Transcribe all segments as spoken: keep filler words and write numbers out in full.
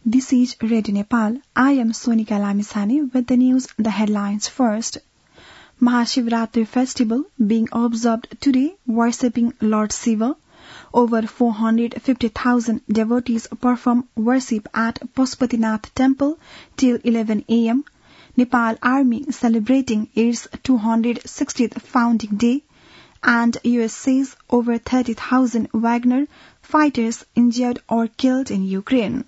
This is Radio Nepal. I am Sonika Lamisani with the news, the headlines first. Mahashivratri festival being observed today, worshipping Lord Shiva. Over four hundred fifty thousand devotees perform worship at Pashupatinath temple till eleven a m Nepal Army celebrating its two hundred sixtieth founding day. And U S says over thirty thousand Wagner fighters injured or killed in Ukraine.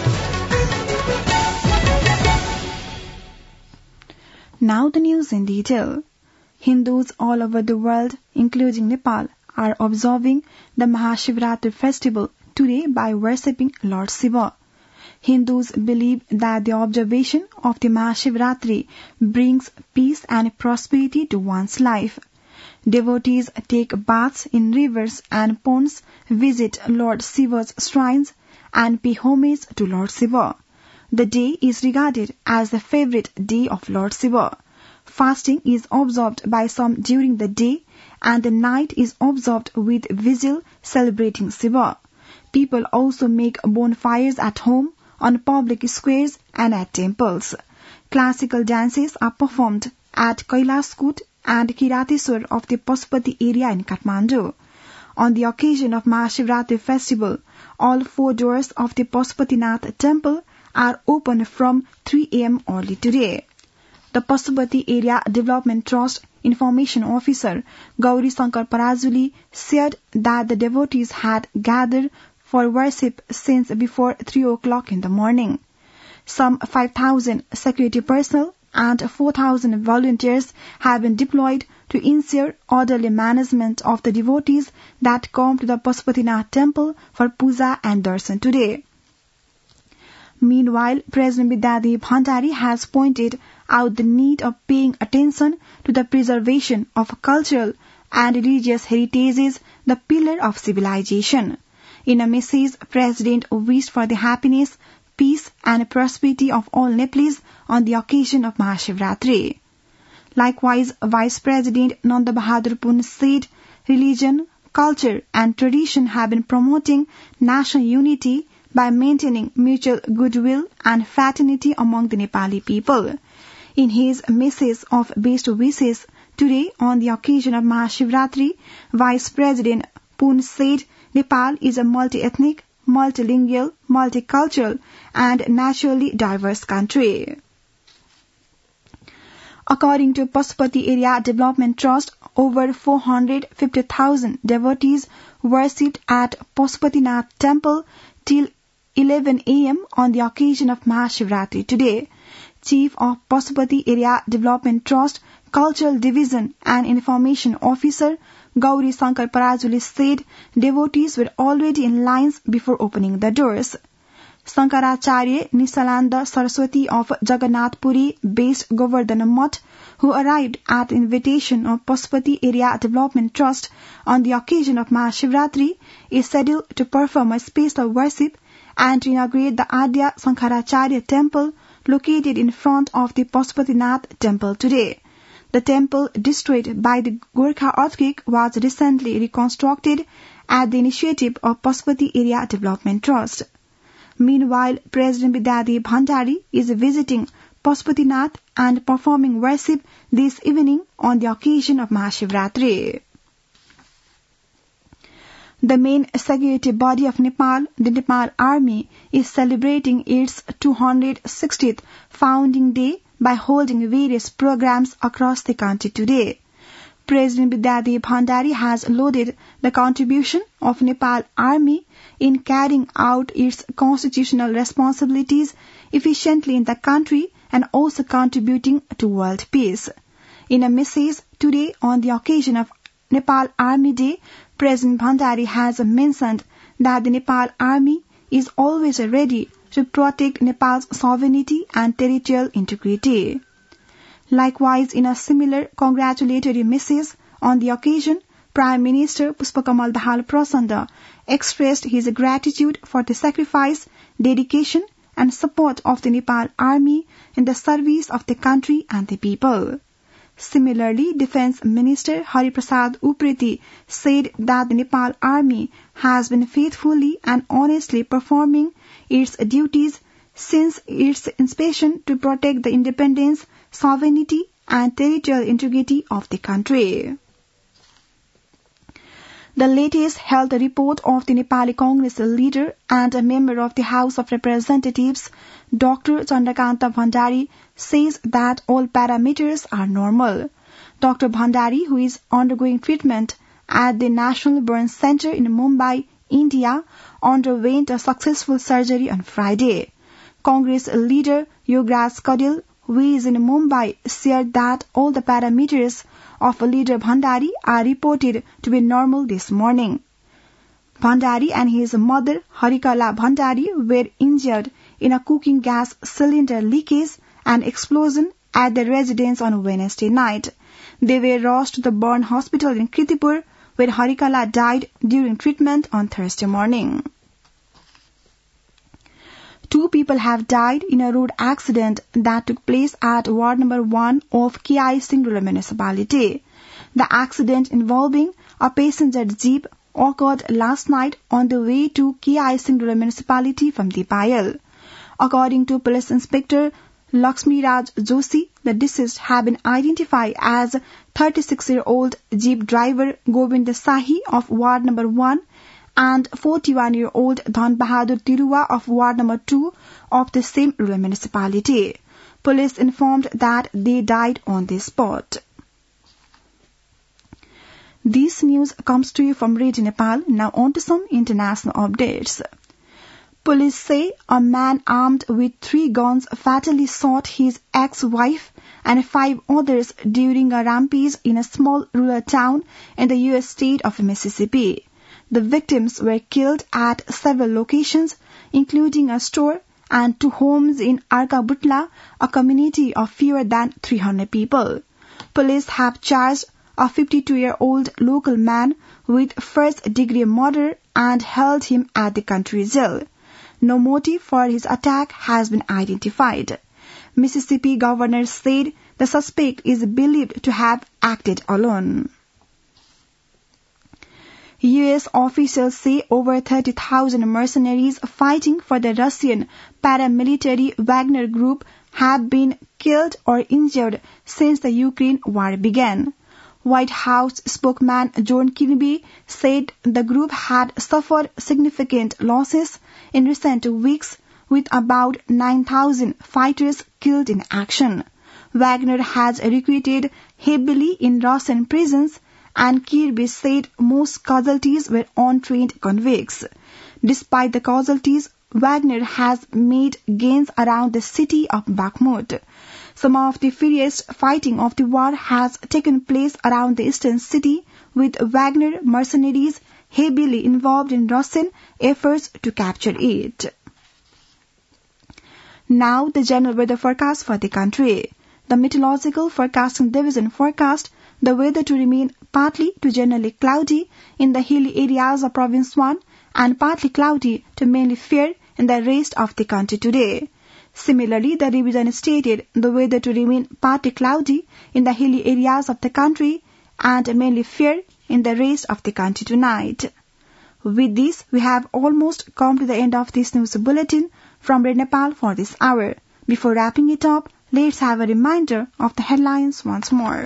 Now the news in detail. Hindus all over the world, including Nepal, are observing the Mahashivratri festival today by worshipping Lord Shiva. Hindus believe that the observation of the Mahashivratri brings peace and prosperity to one's life. Devotees take baths in rivers and ponds, visit Lord Shiva's shrines, and pay homage to Lord Shiva. The day is regarded as the favorite day of Lord Shiva. Fasting is observed by some during the day, and the night is observed with vigil celebrating Shiva. People also make bonfires at home, on public squares, and at temples. Classical dances are performed at Kailaskut and Kirateswar of the Pashupati area in Kathmandu. On the occasion of Mahashivratri festival, all four doors of the Pashupatinath temple are open from three a m early today. The Pashupati Area Development Trust Information Officer Gauri Shankar Parajuli said that the devotees had gathered for worship since before three o'clock in the morning. Some five thousand security personnel and four thousand volunteers have been deployed to ensure orderly management of the devotees that come to the Pashupatinath temple for puja and darshan today. Meanwhile, President Vidyadevi Bhandari has pointed out the need of paying attention to the preservation of cultural and religious heritages, the pillar of civilization. In a message, President wished for the happiness, peace and prosperity of all Nepalese on the occasion of Mahashivratri. Likewise, Vice President Nanda Bahadur Pun said religion, culture and tradition have been promoting national unity by maintaining mutual goodwill and fraternity among the Nepali people. In his message of best wishes today on the occasion of Mahashivratri, Vice President Pun said Nepal is a multi-ethnic, multilingual, multicultural and naturally diverse country. According to Pashupati Area Development Trust, over four hundred fifty thousand devotees worshipped at Pashupatinath temple till eleven a m on the occasion of Mahashivratri today. Chief of Pashupati Area Development Trust Cultural Division and Information Officer Gauri Shankar Parajuli said devotees were already in lines before opening the doors. Sankaracharya Nisalanda Saraswati of Jagannath Puri based Govardhan Mutt, who arrived at the invitation of Pashupati Area Development Trust on the occasion of Mahashivratri, is scheduled to perform a special worship and to inaugurate the Adya Sankaracharya temple located in front of the Pashupatinath temple today. The temple, destroyed by the Gorkha earthquake, was recently reconstructed at the initiative of Pashupati Area Development Trust. Meanwhile, President Vidyadevi Bhandari is visiting Pashupatinath and performing worship this evening on the occasion of Mahashivratri. The main security body of Nepal, the Nepal Army, is celebrating its two hundred sixtieth founding day by holding various programs across the country today. President Vidyadevi Bhandari has lauded the contribution of Nepal Army in carrying out its constitutional responsibilities efficiently in the country and also contributing to world peace. In a message today on the occasion of Nepal Army Day, President Bhandari has mentioned that the Nepal Army is always ready to protect Nepal's sovereignty and territorial integrity. Likewise, in a similar congratulatory message on the occasion, Prime Minister Pushpakamal Dahal Prachanda expressed his gratitude for the sacrifice, dedication and support of the Nepal Army in the service of the country and the people. Similarly, Defence Minister Hari Prasad Upreti said that the Nepal Army has been faithfully and honestly performing its duties since its inspiration to protect the independence, sovereignty and territorial integrity of the country. The latest health report of the Nepali Congress leader and a member of the House of Representatives, Doctor Chandrakanta Bhandari, says that all parameters are normal. Doctor Bhandari, who is undergoing treatment at the National Burn Center in Mumbai, India, underwent a successful surgery on Friday. Congress leader Yogaraj Kadil, who is in Mumbai, shared that all the parameters of leader Bhandari are reported to be normal this morning. Bhandari and his mother Harikala Bhandari were injured in a cooking gas cylinder leakage and explosion at their residence on Wednesday night. They were rushed to the burn hospital in Kirtipur, where Harikala died during treatment on Thursday morning. Two people have died in a road accident that took place at Ward number one of K I Singh Rural Municipality. The accident involving a passenger jeep occurred last night on the way to K I Singh Rural Municipality from Dipayal. According to Police Inspector Lakshmi Raj Joshi, the deceased have been identified as thirty-six-year-old jeep driver Govind Sahi of Ward number one and forty-one-year-old Dhan Bahadur Tirua of Ward number two of the same rural municipality. Police informed that they died on the spot. This news comes to you from Radio Nepal. Now on to some international updates. Police say a man armed with three guns fatally shot his ex-wife and five others during a rampage in a small rural town in the U S state of Mississippi. The victims were killed at several locations, including a store and two homes in Arkabutla, a community of fewer than three hundred people. Police have charged a fifty-two-year-old local man with first-degree murder and held him at the country jail. No motive for his attack has been identified. Mississippi governor said the suspect is believed to have acted alone. U S officials say over thirty thousand mercenaries fighting for the Russian paramilitary Wagner Group have been killed or injured since the Ukraine war began. White House spokesman John Kirby said the group had suffered significant losses in recent weeks, with about nine thousand fighters killed in action. Wagner has recruited heavily in Russian prisons, and Kirby said most casualties were untrained convicts. Despite the casualties, Wagner has made gains around the city of Bakhmut. Some of the fierce fighting of the war has taken place around the eastern city, with Wagner mercenaries heavily involved in Russian efforts to capture it. Now the general weather forecast for the country. The Meteorological Forecasting Division forecast the weather to remain partly to generally cloudy in the hilly areas of Province one and partly cloudy to mainly fair in the rest of the country today. Similarly, the revision stated the weather to remain partly cloudy in the hilly areas of the country and mainly fair in the rest of the country tonight. With this, we have almost come to the end of this news bulletin from Radio Nepal for this hour. Before wrapping it up, let's have a reminder of the headlines once more.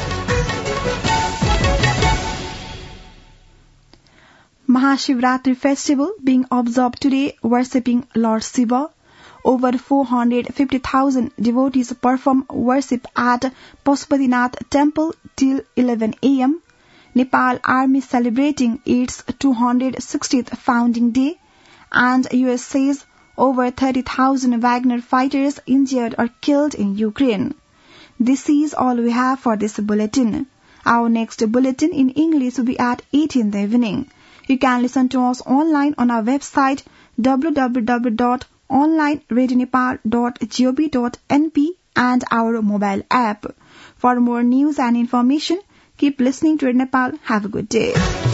Mahashivratri festival being observed today, worshipping Lord Shiva. Over four hundred fifty thousand devotees perform worship at Pashupatinath temple till eleven a m Nepal Army celebrating its two hundred sixtieth founding day, and U S says over thirty thousand Wagner fighters injured or killed in Ukraine. This is all we have for this bulletin. Our next bulletin in English will be at eight in the evening. You can listen to us online on our website w w w dot online radio nepal dot gov dot n p and our mobile app. For more news and information, keep listening to Radio Nepal. Have a good day.